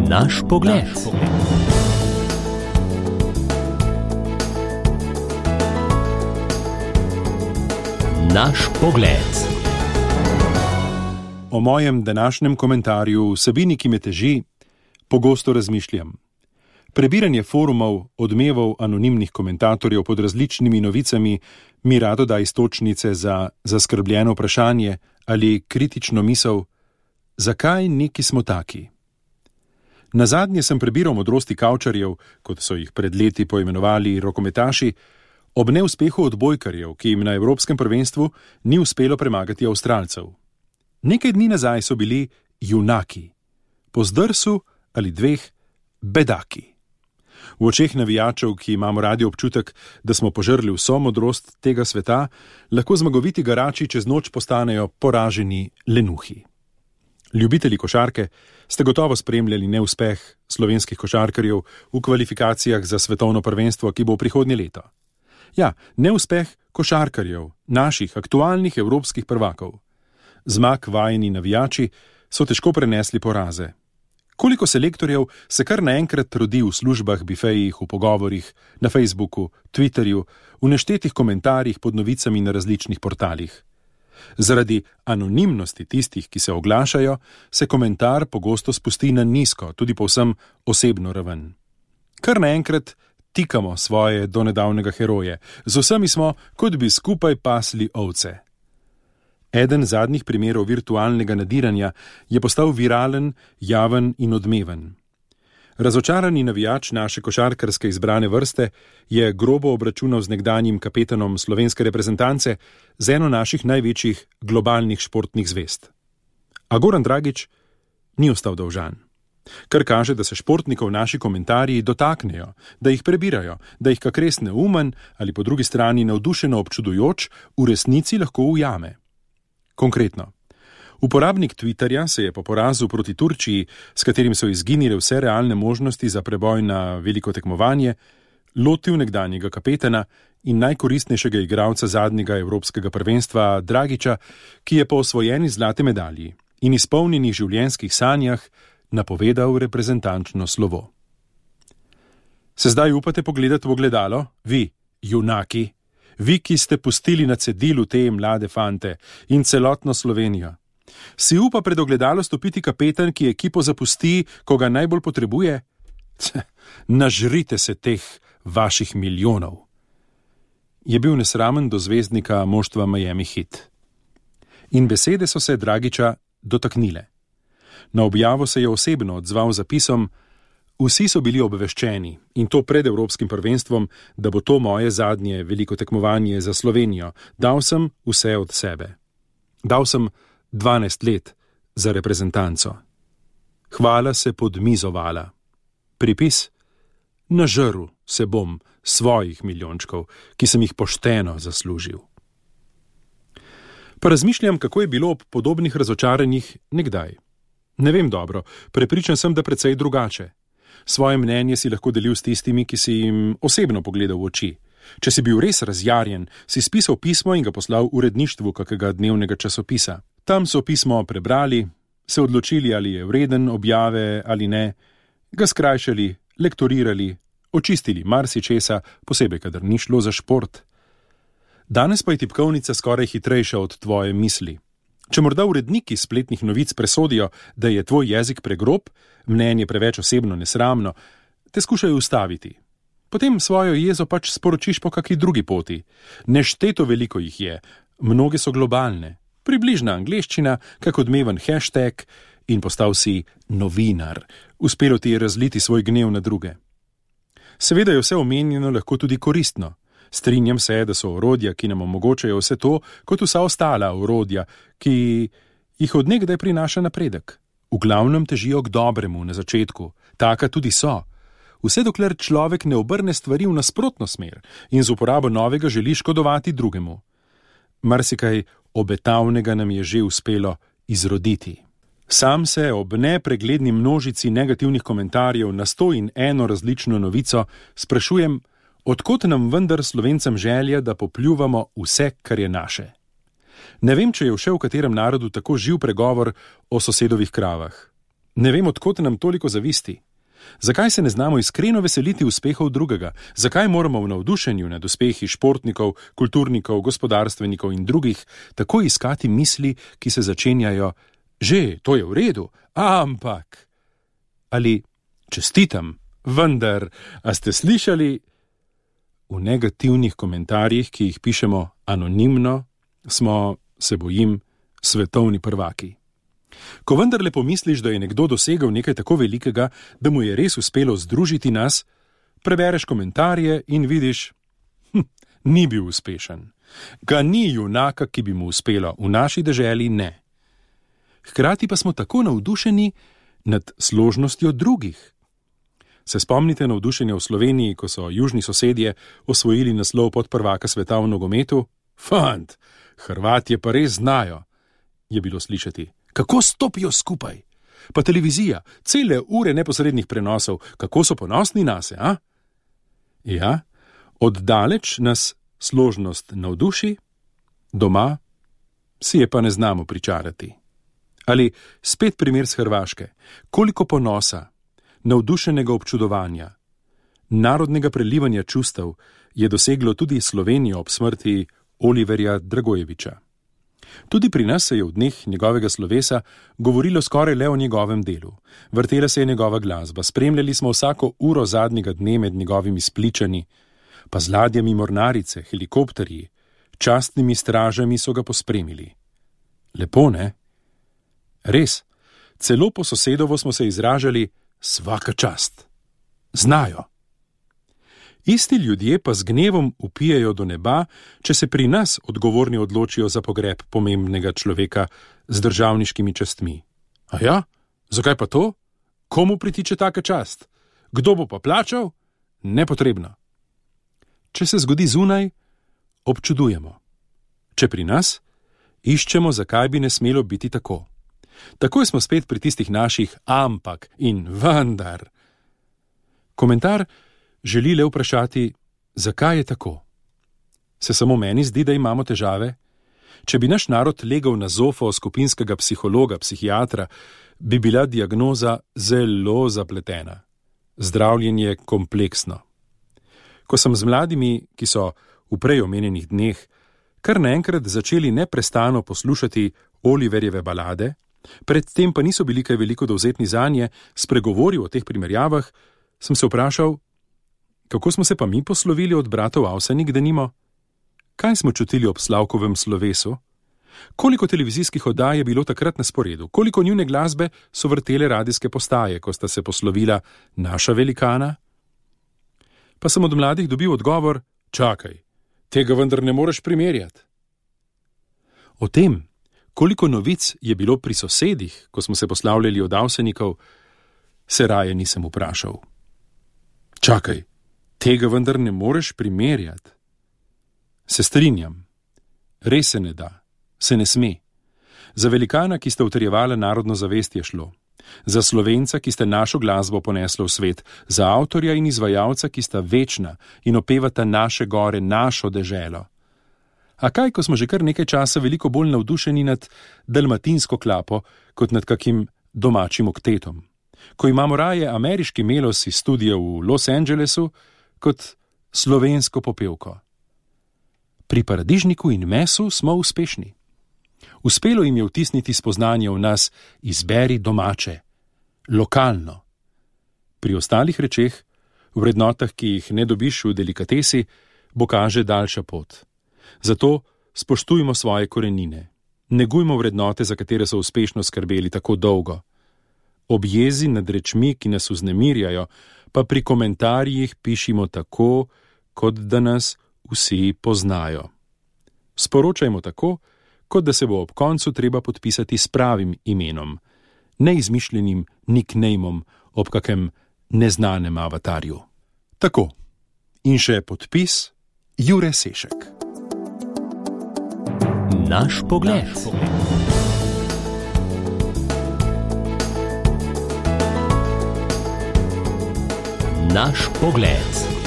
Naš pogled. Naš pogled. O mojem današnjem komentarju, vsebini, ki me teži, pogosto razmišljam. Prebiranje forumov, odmevov anonimnih komentatorjev pod različnimi novicami mi rado da iztočnice za zaskrbljeno vprašanje ali kritično misel, zakaj neki smo taki. Nazadnje sem prebiral modrosti kavčarjev, kot so jih pred leti poimenovali rokometaši, ob neuspehu odbojkarjev, ki jim na Evropskem prvenstvu ni uspelo premagati Avstralcev. Nekaj dni nazaj so bili junaki, po zdrsu ali dveh bedaki. V očeh navijačev, ki imamo radi občutek, da smo požrli vso modrost tega sveta, lahko zmagoviti garači čez noč postanejo poraženi lenuhi. Ljubitelji košarke ste gotovo spremljali neuspeh slovenskih košarkarjev v kvalifikacijah za svetovno prvenstvo, ki bo prihodnje leto. Ja, neuspeh košarkarjev, naših aktualnih evropskih prvakov. Zmag vajeni navijači so težko prenesli poraze. Koliko selektorjev se kar naenkrat rodi v službah, bifejih, v pogovorih, na Facebooku, Twitterju, v neštetih komentarjih pod novicami na različnih portalih. Zaradi anonimnosti tistih, ki se oglašajo, se komentar pogosto spusti na nizko, tudi povsem osebno raven. Kar naenkrat tikamo svoje donedavnega heroje, z vsemi smo, kot bi skupaj pasli ovce. Eden zadnjih primerov virtualnega nadiranja je postal viralen, javen in odmeven. Razočarani navijač naše košarkarske izbrane vrste je grobo obračunal z nekdanjim kapetanom slovenske reprezentance z eno naših največjih globalnih športnih zvest. A Goran Dragić ni ostal dolžan. Kar kaže, da se športnikov naši komentarji dotaknejo, da jih prebirajo, da jih kak res neumen ali po drugi strani navdušeno občudujoč v resnici lahko ujame. Konkretno. Uporabnik Twitterja se je po porazu proti Turčiji, s katerim so izginile vse realne možnosti za preboj na veliko tekmovanje, lotil nekdanjega kapetana in najkoristnejšega igralca zadnjega evropskega prvenstva Dragića, ki je po osvojeni zlate medalji in izpolnjenih življenjskih sanjah napovedal reprezentančno slovo. Se zdaj upate pogledati v ogledalo? Vi, junaki, vi, ki ste pustili na cedilu te mlade fante in celotno Slovenijo. Si upa pred ogledalo stopiti kapetan, ki ekipo zapusti, ko ga najbolj potrebuje? Nažrite se teh vaših milijonov. Je bil nesramen do zvezdnika moštva Miami Heat. In besede so se Dragića dotaknile. Na objavo se je osebno odzval zapisom: vsi so bili obveščeni, in to pred Evropskim prvenstvom, da bo to moje zadnje veliko tekmovanje za Slovenijo. Dal sem vse od sebe. Dal sem 12 let za reprezentanco. Hvala se podmizovala. Pripis: nažrl se bom svojih milijončkov, ki sem jih pošteno zaslužil. Pa razmišljam, kako je bilo ob podobnih razočaranjih nekdaj. Ne vem dobro, prepričan sem, da precej drugače. Svoje mnenje si lahko delil s tistimi, ki si jim osebno pogledal v oči. Če si bil res razjarjen, si spisal pismo in ga poslal uredništvu kakega dnevnega časopisa. Tam so pismo prebrali, se odločili, ali je vreden objave ali ne, ga skrajšali, lektorirali, očistili marsičesa, posebej, kadar ni šlo za šport. Danes pa je tipkovnica skoraj hitrejša od tvoje misli. Če morda uredniki spletnih novic presodijo, da je tvoj jezik pregrob, mnenje preveč osebno nesramno, te skušajo ustaviti. Potem svojo jezo pač sporočiš po kakšni drugi poti. Nešteto veliko jih je, mnoge so globalne. Približna angleščina, kak odmeven hashtag in postal si novinar. Uspelo ti je razliti svoj gnev na druge. Seveda je vse omenjeno lahko tudi koristno. Strinjam se, da so orodja, ki nam omogočajo vse to, kot vsa ostala orodja, ki jih od nekdaj prinaša napredek. V glavnem težijo k dobremu na začetku, taka tudi so. Vse dokler človek ne obrne stvari v nasprotno smer in z uporabo novega želi škodovati drugemu. Marsikaj obetavnega nam je že uspelo izroditi. Sam se ob nepregledni množici negativnih komentarjev na 101 različno novico sprašujem, od kod nam vendar Slovencem želja, da popljuvamo vse, kar je naše. Ne vem, če je še v katerem narodu tako živ pregovor o sosedovih kravah. Ne vem, odkot nam toliko zavisti. Zakaj se ne znamo iskreno veseliti uspehov drugega? Zakaj moramo v navdušenju nad uspehi športnikov, kulturnikov, gospodarstvenikov in drugih tako iskati misli, ki se začenjajo: že, to je v redu, ampak. Ali čestitam, vendar, a ste slišali? V negativnih komentarjih, ki jih pišemo anonimno, smo, se bojim, svetovni prvaki. Ko vendarle pomisliš, da je nekdo dosegel nekaj tako velikega, da mu je res uspelo združiti nas, prebereš komentarje in vidiš, ni bil uspešen. Ga ni junaka, ki bi mu uspelo, v naši deželi ne. Hkrati pa smo tako navdušeni nad složnostjo drugih. Se spomnite navdušenja v Sloveniji, ko so južni sosedje osvojili naslov podprvaka sveta v nogometu? Fant, Hrvatje pa res znajo, je bilo slišati. Kako stopijo skupaj? Pa televizija, cele ure neposrednih prenosov, kako so ponosni nase, a? Ja, oddaleč nas složnost navduši, doma si je pa ne znamo pričarati. Ali spet primer z Hrvaške, koliko ponosa, navdušenega občudovanja, narodnega prelivanja čustev je doseglo tudi Slovenijo ob smrti Oliverja Dragojevića. Tudi pri nas se je v dneh njegovega slovesa govorilo skoraj le o njegovem delu. Vrtela se je njegova glasba, spremljali smo vsako uro zadnjega dne med njegovimi spličani, pa z ladjami mornarice, helikopterji, častnimi stražami so ga pospremili. Lepo, ne? Res, celo po sosedovo smo se izražali svaka čast. Znajo. Isti ljudje pa z gnevom vpijejo do neba, če se pri nas odgovorni odločijo za pogreb pomembnega človeka z državniškimi častmi. A ja? Zakaj pa to? Komu pritiče taka čast? Kdo bo pa plačal? Nepotrebno. Če se zgodi zunaj, občudujemo. Če pri nas, iščemo, zakaj bi ne smelo biti tako. Takoj smo spet pri tistih naših ampak in vendar. Komentar želi le vprašati, zakaj je tako? Se samo meni zdi, da imamo težave? Če bi naš narod legel na zofo skupinskega psihologa, psihiatra, bi bila diagnoza zelo zapletena. Zdravljenje kompleksno. Ko sem z mladimi, ki so v prej omenjenih dneh, kar naenkrat začeli neprestano poslušati Oliverjeve balade, predtem pa niso bili kaj veliko dovzetni zanje, spregovoril o teh primerjavah, sem se vprašal, kako smo se pa mi poslovili od bratov Avsenik, denimo? Kaj smo čutili ob Slavkovem slovesu? Koliko televizijskih oddaj je bilo takrat na sporedu? Koliko njune glasbe so vrtele radijske postaje, ko sta se poslovila naša velikana? Pa sem od mladih dobil odgovor, čakaj, tega vendar ne moreš primerjati. O tem, koliko novic je bilo pri sosedih, ko smo se poslavljali od Avsenikov, se raje nisem vprašal. Čakaj, tega vendar ne moreš primerjati. Se strinjam. Res se ne da. Se ne sme. Za velikana, ki sta utrjevala narodno zavest, je šlo. Za Slovenca, ki sta našo glasbo ponesla v svet. Za avtorja in izvajalca, ki sta večna in opevata naše gore, našo deželo. A kaj, ko smo že kar nekaj časa veliko bolj navdušeni nad dalmatinsko klapo, kot nad kakim domačim oktetom? Ko imamo raje ameriški melos iz studia v Los Angelesu, kot slovensko popevko. Pri paradižniku in mesu smo uspešni. Uspelo jim je vtisniti spoznanje v nas, izberi domače, lokalno. Pri ostalih rečeh, v vrednotah, ki jih ne dobiš v delikatesi, bo kaže daljša pot. Zato spoštujmo svoje korenine. Negujmo vrednote, za katere so uspešno skrbeli tako dolgo. Ob jezi nad rečmi, ki nas vznemirjajo, pa pri komentarjih pišimo tako, kot da nas vsi poznajo. Sporočajmo tako, kot da se bo ob koncu treba podpisati s pravim imenom, neizmišljenim nicknameom ob kakem neznanem avatarju. Tako. In še podpis Jure Sešek. Naš pogled. Naš pogled.